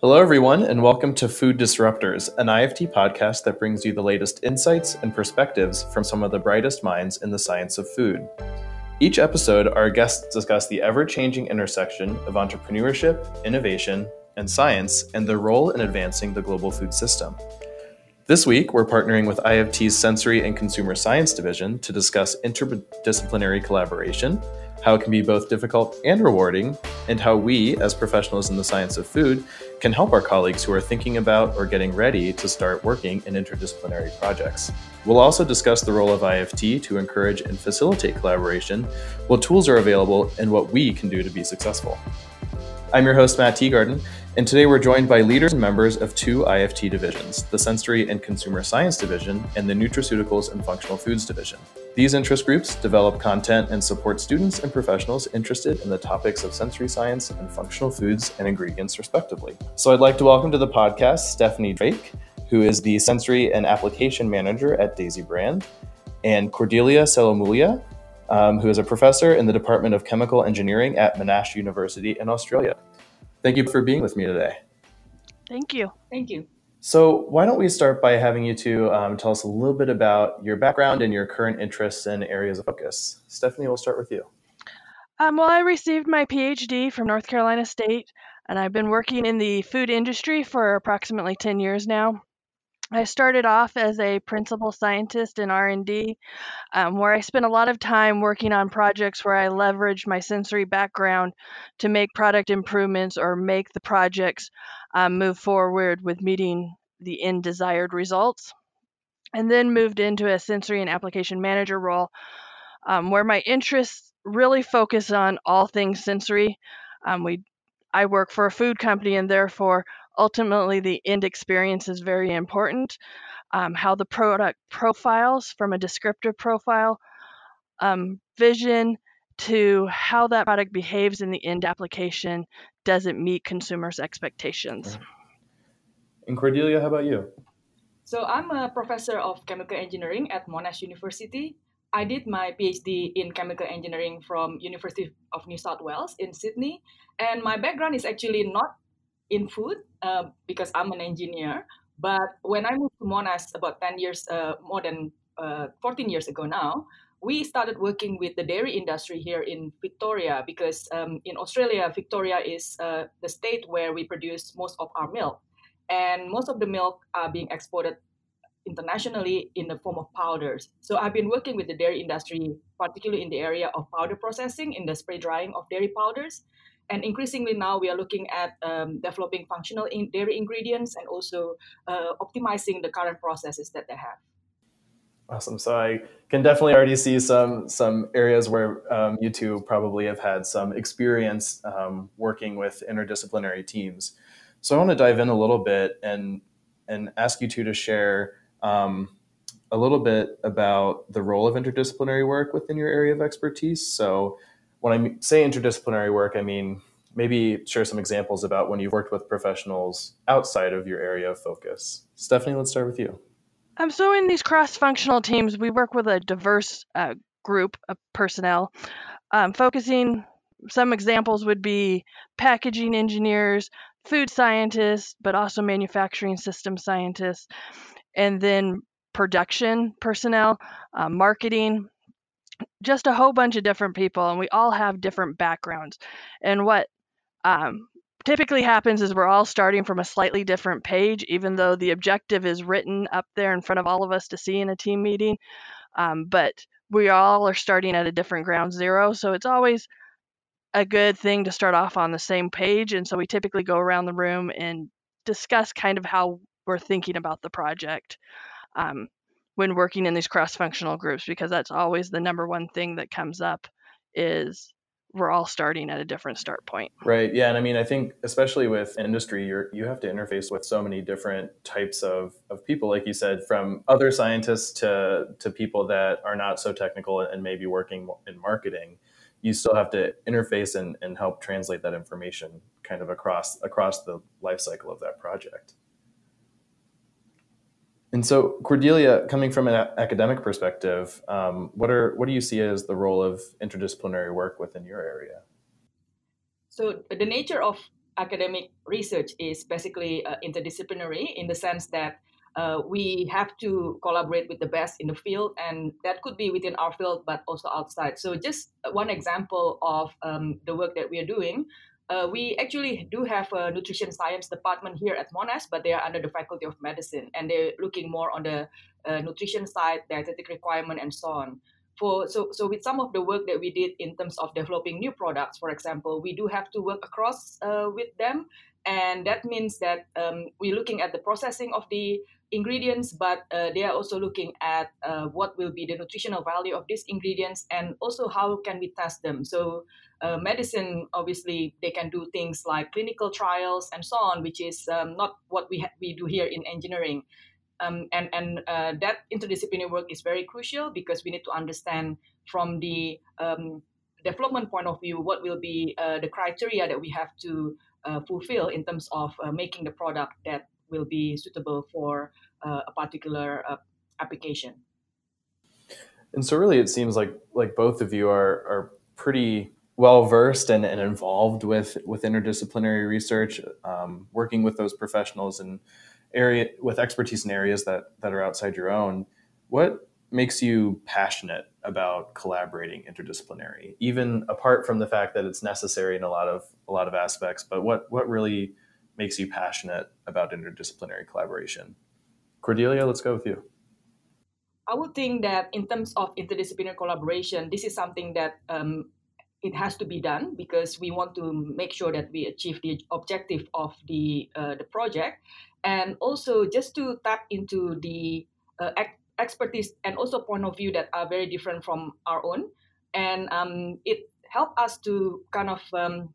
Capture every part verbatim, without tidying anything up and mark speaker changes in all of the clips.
Speaker 1: Hello, everyone, and welcome to Food Disruptors, an I F T podcast that brings you the latest insights and perspectives from some of the brightest minds in the science of food. Each episode, our guests discuss the ever-changing intersection of entrepreneurship, innovation, and science, and their role in advancing the global food system. This week, we're partnering with I F T's Sensory and Consumer Science Division to discuss interdisciplinary collaboration, how it can be both difficult and rewarding, and how we, as professionals in the science of food, can help our colleagues who are thinking about or getting ready to start working in interdisciplinary projects. We'll also discuss the role of I F T to encourage and facilitate collaboration, what tools are available, and what we can do to be successful. I'm your host, Matt Teagarden, and today we're joined by leaders and members of two I F T divisions, the Sensory and Consumer Science Division and the Nutraceuticals and Functional Foods Division. These interest groups develop content and support students and professionals interested in the topics of sensory science and functional foods and ingredients, respectively. So I'd like to welcome to the podcast Stephanie Drake, who is the Sensory and Application Manager at Daisy Brand, and Cordelia Selomulia, um, who is a professor in the Department of Chemical Engineering at Monash University in Australia. Thank you for being with me today.
Speaker 2: Thank you.
Speaker 3: Thank you.
Speaker 1: So why don't we start by having you two um, tell us a little bit about your background and your current interests and areas of focus. Stephanie, we'll start with you.
Speaker 2: Um, well, I received my P H D from North Carolina State, and I've been working in the food industry for approximately ten years now. I started off as a principal scientist in R and D, um, where I spent a lot of time working on projects where I leveraged my sensory background to make product improvements or make the projects um, move forward with meeting the end desired results. And then moved into a sensory and application manager role, um, where my interests really focus on all things sensory. Um, we, I work for a food company, and therefore, ultimately, the end experience is very important. Um, how the product profiles from a descriptive profile, um, vision, to how that product behaves in the end application doesn't meet consumers' expectations.
Speaker 1: And Cordelia, how about you?
Speaker 3: So I'm a professor of chemical engineering at Monash University. I did my PhD in chemical engineering from University of New South Wales in Sydney. And my background is actually not in food uh, because I'm an engineer. But when I moved to Monash about ten years, uh, more than uh, fourteen years ago now, we started working with the dairy industry here in Victoria because um, in Australia, Victoria is uh, the state where we produce most of our milk. And most of the milk are being exported internationally in the form of powders. So I've been working with the dairy industry, particularly in the area of powder processing, in the spray drying of dairy powders. And increasingly now we are looking at um, developing functional in dairy ingredients and also uh, optimizing the current processes that they have.
Speaker 1: Awesome. So I can definitely already see some some areas where um, you two probably have had some experience um, working with interdisciplinary teams. So I want to dive in a little bit and and ask you two to share um, a little bit about the role of interdisciplinary work within your area of expertise. So when I say interdisciplinary work, I mean maybe share some examples about when you've worked with professionals outside of your area of focus. Stephanie, let's start with you.
Speaker 2: Um, so in these cross-functional teams, we work with a diverse uh, group of personnel, um, focusing. Some examples would be packaging engineers, food scientists, but also manufacturing system scientists, and then production personnel, uh, marketing, just a whole bunch of different people, and we all have different backgrounds. And what um, typically happens is we're all starting from a slightly different page, even though the objective is written up there in front of all of us to see in a team meeting. Um, but we all are starting at a different ground zero, so it's always a good thing to start off on the same page. And so we typically go around the room and discuss kind of how we're thinking about the project um, when working in these cross-functional groups, because that's always the number one thing that comes up is we're all starting at a different start point.
Speaker 1: Right. Yeah. And I mean, I think especially with industry, you're, you have to interface with so many different types of, of people, like you said, from other scientists to, to people that are not so technical and maybe working in marketing. You still have to interface and, and help translate that information kind of across across the life cycle of that project. And so, Cordelia, coming from an academic perspective, um, what are what do you see as the role of interdisciplinary work within your area?
Speaker 3: So the nature of academic research is basically uh, interdisciplinary in the sense that uh, we have to collaborate with the best in the field, and that could be within our field, but also outside. So just one example of um, the work that we are doing. Uh, we actually do have a nutrition science department here at Monash, but they are under the Faculty of Medicine, and they're looking more on the uh, nutrition side, dietetic requirement, and so on. For so so with some of the work that we did in terms of developing new products, for example, we do have to work across uh, with them, and that means that um, we're looking at the processing of the ingredients, but uh, they are also looking at uh, what will be the nutritional value of these ingredients, and also how can we test them. So uh, medicine, obviously, they can do things like clinical trials and so on, which is um, not what we ha- we do here in engineering. Um, and and uh, that interdisciplinary work is very crucial because we need to understand from the um, development point of view what will be uh, the criteria that we have to uh, fulfill in terms of uh, making the product that will be suitable for uh, a particular uh, application.
Speaker 1: And so really it seems like like both of you are are pretty well versed and, and involved with with interdisciplinary research, um, working with those professionals and area with expertise in areas that that are outside your own. What makes you passionate about collaborating interdisciplinary, even apart from the fact that it's necessary in a lot of a lot of aspects? But what what really makes you passionate about interdisciplinary collaboration? Cordelia, let's go with you.
Speaker 3: I would think that in terms of interdisciplinary collaboration, this is something that um, it has to be done because we want to make sure that we achieve the objective of the uh, the project, and also just to tap into the uh, expertise and also point of view that are very different from our own, and um, it helped us to kind of um,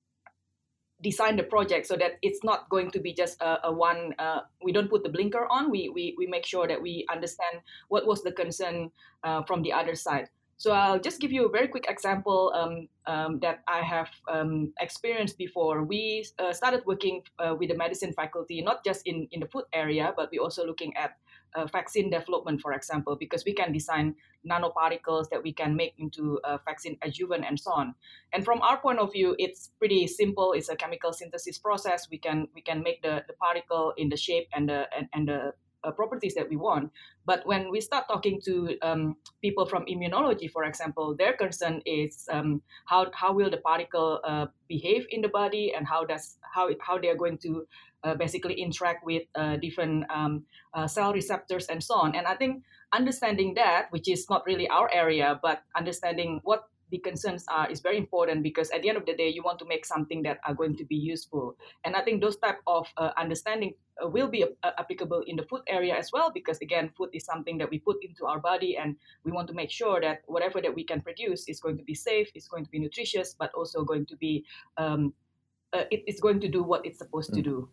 Speaker 3: design the project so that it's not going to be just a, a one, uh, we don't put the blinker on, we, we, we make sure that we understand what was the concern uh, from the other side. So I'll just give you a very quick example um, um, that I have um, experienced before. We uh, started working uh, with the medicine faculty, not just in, in the food area, but we're also looking at uh, vaccine development, for example, because we can design nanoparticles that we can make into uh, vaccine adjuvant and so on. And from our point of view, it's pretty simple. It's a chemical synthesis process. We can we can make the, the particle in the shape and the and, and the uh, properties that we want. But when we start talking to um, people from immunology, for example, their concern is um, how how will the particle uh, behave in the body, and how does how how they are going to uh, basically interact with uh, different um, uh, cell receptors and so on. And I think understanding that, which is not really our area, but understanding what the concerns are is very important, because at the end of the day, you want to make something that are going to be useful. And I think those type of uh, understanding uh, will be uh, applicable in the food area as well, because again, food is something that we put into our body, and we want to make sure that whatever that we can produce is going to be safe, is going to be nutritious, but also going to be, um, uh, it, it's going to do what it's supposed mm. to do.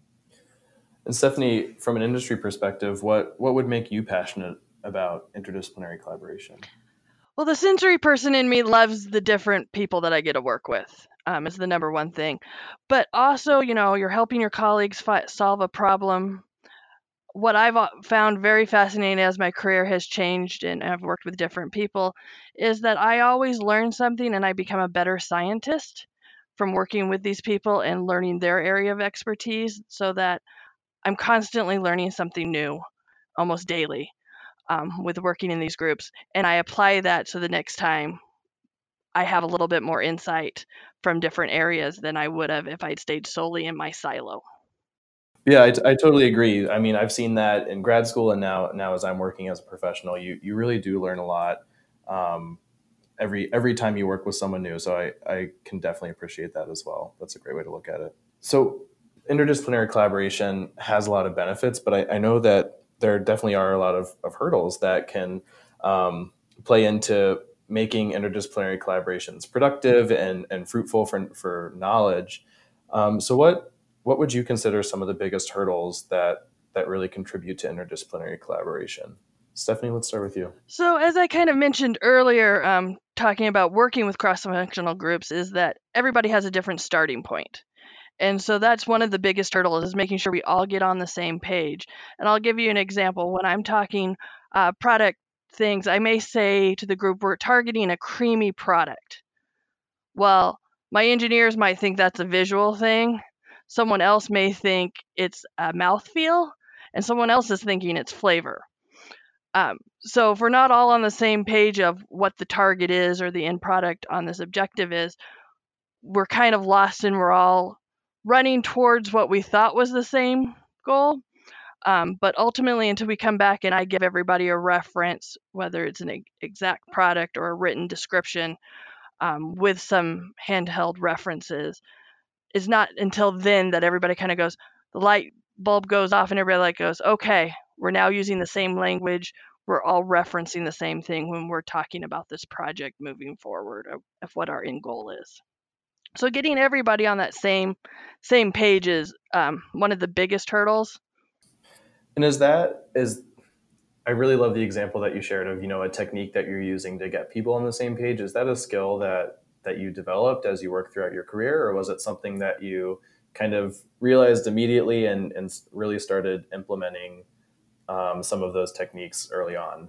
Speaker 1: And Stephanie, from an industry perspective, what, what would make you passionate about interdisciplinary collaboration?
Speaker 2: Well, the sensory person in me loves the different people that I get to work with. Um, is the number one thing. But also, you know, you're helping your colleagues fi- solve a problem. What I've found very fascinating as my career has changed and I've worked with different people is that I always learn something and I become a better scientist from working with these people and learning their area of expertise, so that I'm constantly learning something new almost daily. Um, with working in these groups, and I apply that so the next time I have a little bit more insight from different areas than I would have if I'd stayed solely in my silo.
Speaker 1: Yeah, I, t- I totally agree. I mean, I've seen that in grad school, and now now as I'm working as a professional, you you really do learn a lot um, every every time you work with someone new. So I, I can definitely appreciate that as well. That's a great way to look at it. So interdisciplinary collaboration has a lot of benefits, but I, I know that there definitely are a lot of, of hurdles that can um, play into making interdisciplinary collaborations productive and, and fruitful for, for knowledge. Um, so what what would you consider some of the biggest hurdles that that really contribute to interdisciplinary collaboration? Stephanie, let's start with you.
Speaker 2: So as I kind of mentioned earlier, um, talking about working with cross-functional groups, is that everybody has a different starting point. And so that's one of the biggest hurdles, is making sure we all get on the same page. And I'll give you an example. When I'm talking uh, product things, I may say to the group, we're targeting a creamy product. Well, my engineers might think that's a visual thing, someone else may think it's a mouthfeel, and someone else is thinking it's flavor. Um, so if we're not all on the same page of what the target is or the end product on this objective is, we're kind of lost and we're all running towards what we thought was the same goal. Um, but ultimately, until we come back and I give everybody a reference, whether it's an exact product or a written description um, with some handheld references, it's not until then that everybody kind of goes, the light bulb goes off and everybody like goes, okay, we're now using the same language. We're all referencing the same thing when we're talking about this project moving forward of, of what our end goal is. So getting everybody on that same same page is um, one of the biggest hurdles.
Speaker 1: And is that is I really love the example that you shared of, you know, a technique that you're using to get people on the same page. Is that a skill that that you developed as you worked throughout your career, or was it something that you kind of realized immediately and, and really started implementing um, some of those techniques early on?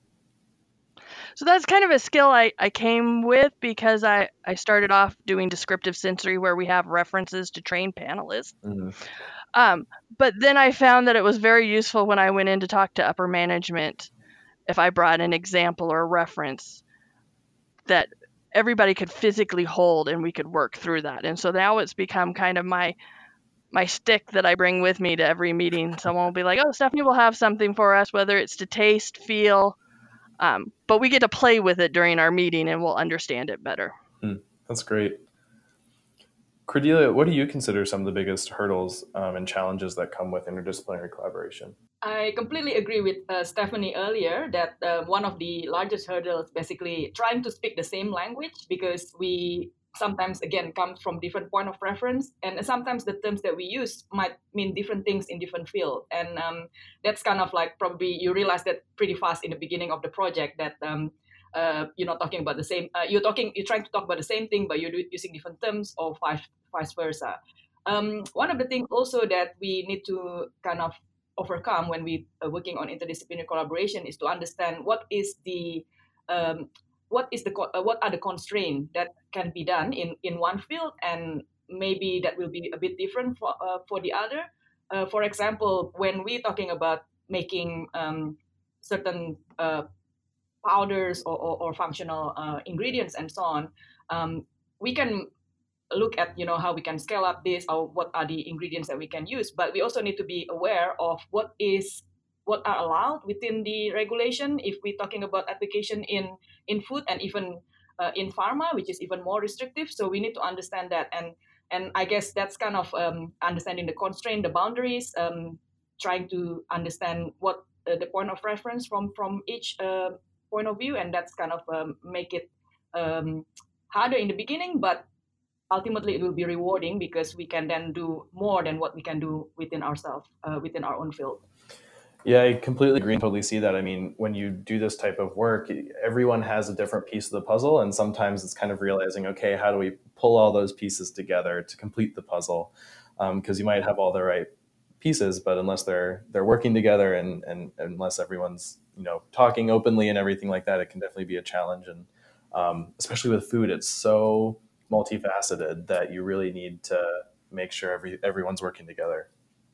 Speaker 2: So that's kind of a skill I, I came with because I, I started off doing descriptive sensory where we have references to trained panelists.
Speaker 1: Mm-hmm.
Speaker 2: Um, but then I found that it was very useful when I went in to talk to upper management, if I brought an example or a reference that everybody could physically hold and we could work through that. And so now it's become kind of my my stick that I bring with me to every meeting. Someone will be like, oh, Stephanie will have something for us, whether it's to taste, feel, um, but we get to play with it during our meeting and we'll understand it better.
Speaker 1: Hmm, that's great. Cordelia, what do you consider some of the biggest hurdles um, and challenges that come with interdisciplinary collaboration?
Speaker 3: I completely agree with uh, Stephanie earlier that uh, one of the largest hurdles basically trying to speak the same language, because we sometimes, again, come from different point of reference, and sometimes the terms that we use might mean different things in different field. And um, that's kind of like probably you realize that pretty fast in the beginning of the project that um, uh, you're not talking about the same, uh, you're talking, you're trying to talk about the same thing, but you're using different terms, or vice, vice versa. Um, one of the things also that we need to kind of overcome when we are working on interdisciplinary collaboration is to understand what is the um, what is the uh, what are the constraints that can be done in in one field, and maybe that will be a bit different for uh, for the other. Uh, for example, when we're talking about making um, certain uh, powders or, or, or functional uh, ingredients and so on, um, we can look at, you know, how we can scale up this, or what are the ingredients that we can use, but we also need to be aware of what is what are allowed within the regulation if we're talking about application in in food, and even uh, in pharma, which is even more restrictive. So we need to understand that, and and I guess that's kind of um, understanding the constraint, the boundaries, um, trying to understand what uh, the point of reference from from each uh, point of view, and that's kind of um, make it um, harder in the beginning, but ultimately it will be rewarding because we can then do more than what we can do within ourselves, uh, within our own field.
Speaker 1: Yeah, I completely agree and totally see that. I mean, when you do this type of work, everyone has a different piece of the puzzle, and sometimes it's kind of realizing, okay, how do we pull all those pieces together to complete the puzzle? Because um, you might have all the right pieces, but unless they're they're working together, and, and unless everyone's, you know, talking openly and everything like that, it can definitely be a challenge. And um, especially with food, it's so multifaceted that you really need to make sure every everyone's working together.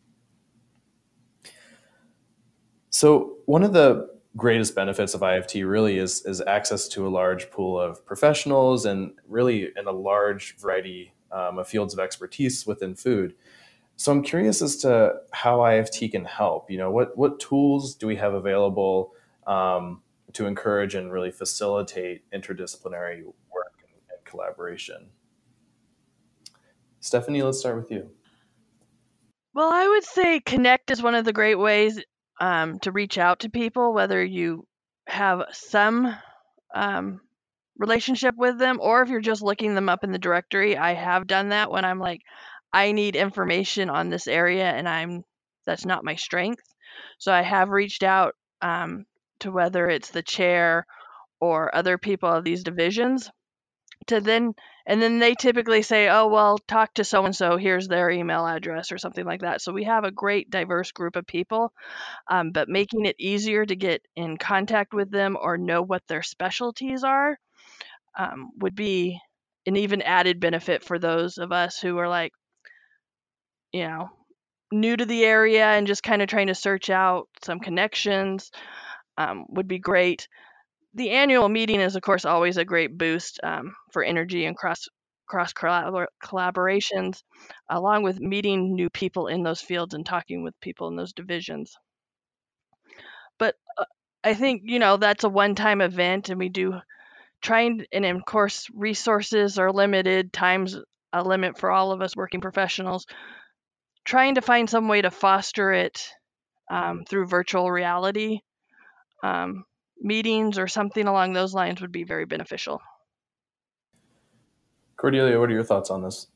Speaker 1: So one of the greatest benefits of I F T really is, is access to a large pool of professionals, and really in a large variety um, of fields of expertise within food. So I'm curious as to how I F T can help. You know, what what tools do we have available um, to encourage and really facilitate interdisciplinary work and, and collaboration? Stephanie, let's start with you.
Speaker 2: Well, I would say Connect is one of the great ways um, to reach out to people, whether you have some um, relationship with them or if you're just looking them up in the directory. I have done that when I'm like, I need information on this area and I'm that's not my strength. So I have reached out um, to whether it's the chair or other people of these divisions to then, and then they typically say, oh, well, talk to so-and-so, here's their email address or something like that. So we have a great diverse group of people, um, but making it easier to get in contact with them or know what their specialties are um, would be an even added benefit for those of us who are like, you know, new to the area and just kind of trying to search out some connections um, would be great. The annual meeting is, of course, always a great boost um, for energy and cross cross collabor- collaborations, along with meeting new people in those fields and talking with people in those divisions. But uh, I think, you know, that's a one-time event, and we do trying, and of course, resources are limited, time's a limit for all of us working professionals. Trying to find some way to foster it um, through virtual reality um, meetings or something along those lines would be very beneficial.
Speaker 1: Cordelia, what are your thoughts on this?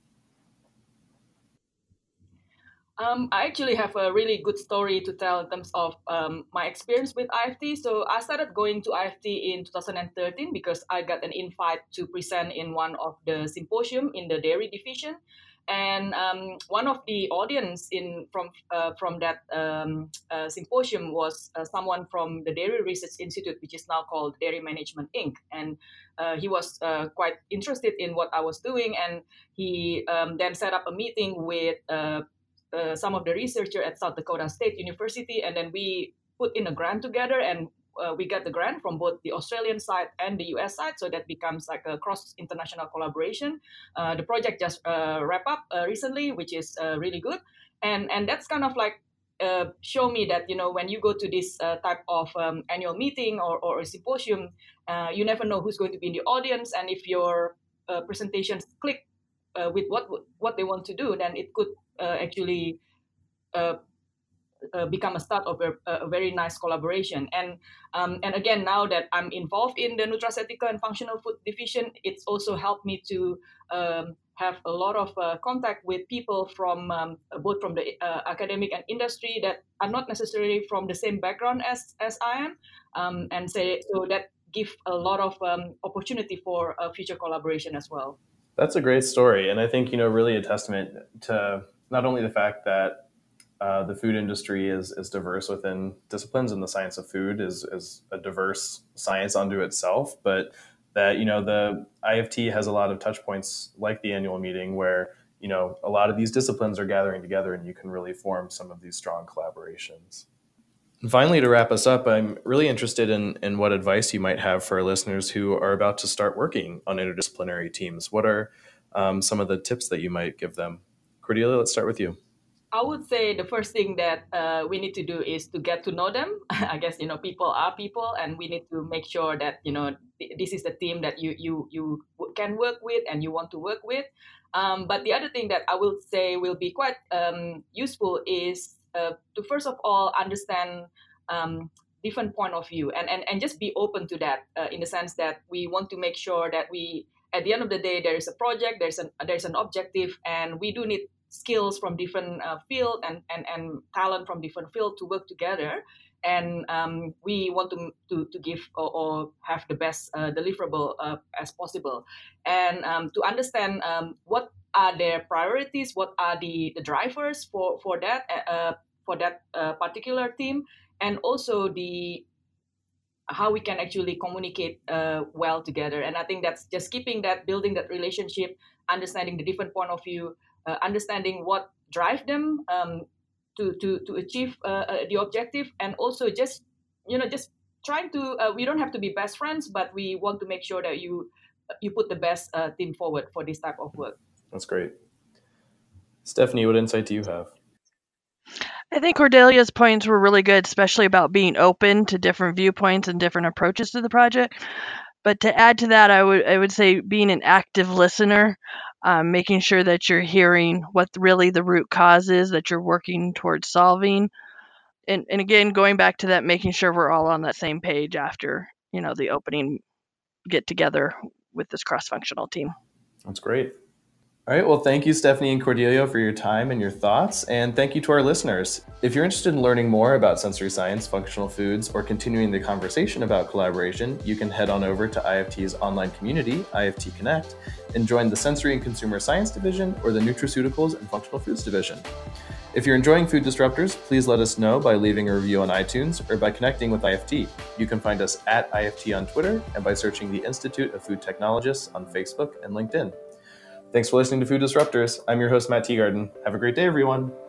Speaker 3: Um, I actually have a really good story to tell in terms of um, my experience with I F T. So I started going to I F T in two thousand thirteen because I got an invite to present in one of the symposium in the dairy division. And um, one of the audience in from uh, from that um, uh, symposium was uh, someone from the Dairy Research Institute, which is now called Dairy Management Incorporated. And uh, he was uh, quite interested in what I was doing, and he um, then set up a meeting with uh, Uh, some of the researcher at South Dakota State University, and then we put in a grant together, and uh, we got the grant from both the Australian side and the U S side, so that becomes like a cross international collaboration. Uh, the project just uh, wrapped up uh, recently, which is uh, really good, and and that's kind of like uh, show me that, you know, when you go to this uh, type of um, annual meeting or, or a symposium, uh, you never know who's going to be in the audience, and if your uh, presentations click uh, with what what they want to do, then it could Uh, actually uh, uh, become a start of a, a very nice collaboration. And um, and again, now that I'm involved in the Nutraceutica and Functional Food Division, it's also helped me to um, have a lot of uh, contact with people from um, both from the uh, academic and industry that are not necessarily from the same background as as I am, um, and say so that give a lot of um, opportunity for uh, future collaboration as well.
Speaker 1: That's a great story, and I think, you know, really a testament to not only the fact that uh, the food industry is, is diverse within disciplines, and the science of food is, is a diverse science unto itself, but that, you know, the I F T has a lot of touch points like the annual meeting where, you know, a lot of these disciplines are gathering together and you can really form some of these strong collaborations. And finally, to wrap us up, I'm really interested in, in what advice you might have for our listeners who are about to start working on interdisciplinary teams. What are um, some of the tips that you might give them? Cordelia, let's start with you.
Speaker 3: I would say the first thing that uh, we need to do is to get to know them. I guess, you know, people are people, and we need to make sure that, you know, th- this is the team that you you you can work with and you want to work with. Um, but the other thing that I will say will be quite um, useful is uh, to first of all understand um, different point of view, and, and, and just be open to that uh, in the sense that we want to make sure that we, at the end of the day, there is a project, there's an there's an objective, and we do need skills from different uh, field and, and, and talent from different field to work together. And um, we want to, to, to give or, or have the best uh, deliverable uh, as possible. And um, to understand um, what are their priorities, what are the, the drivers for, for that, uh, for that uh, particular team, and also the how we can actually communicate uh, well together. And I think that's just keeping that, building that relationship, understanding the different point of view, uh, understanding what drive them um, to, to, to achieve uh, the objective, and also just, you know, just trying to, uh, we don't have to be best friends, but we want to make sure that you you put the best uh, team forward for this type of work.
Speaker 1: That's great. Stephanie, what insight do you have?
Speaker 2: I think Cordelia's points were really good, especially about being open to different viewpoints and different approaches to the project. But to add to that, I would I would say being an active listener, um, making sure that you're hearing what really the root cause is that you're working towards solving. And, and again, going back to that, making sure we're all on that same page after, you know, the opening get together with this cross-functional team.
Speaker 1: That's great. All right. Well, thank you, Stephanie and Cordelia, for your time and your thoughts. And thank you to our listeners. If you're interested in learning more about sensory science, functional foods, or continuing the conversation about collaboration, you can head on over to I F T's online community, I F T Connect, and join the Sensory and Consumer Science Division or the Nutraceuticals and Functional Foods Division. If you're enjoying Food Disruptors, please let us know by leaving a review on iTunes or by connecting with I F T. You can find us at I F T on Twitter and by searching the Institute of Food Technologists on Facebook and LinkedIn. Thanks for listening to Food Disruptors. I'm your host, Matt Teagarden. Have a great day, everyone.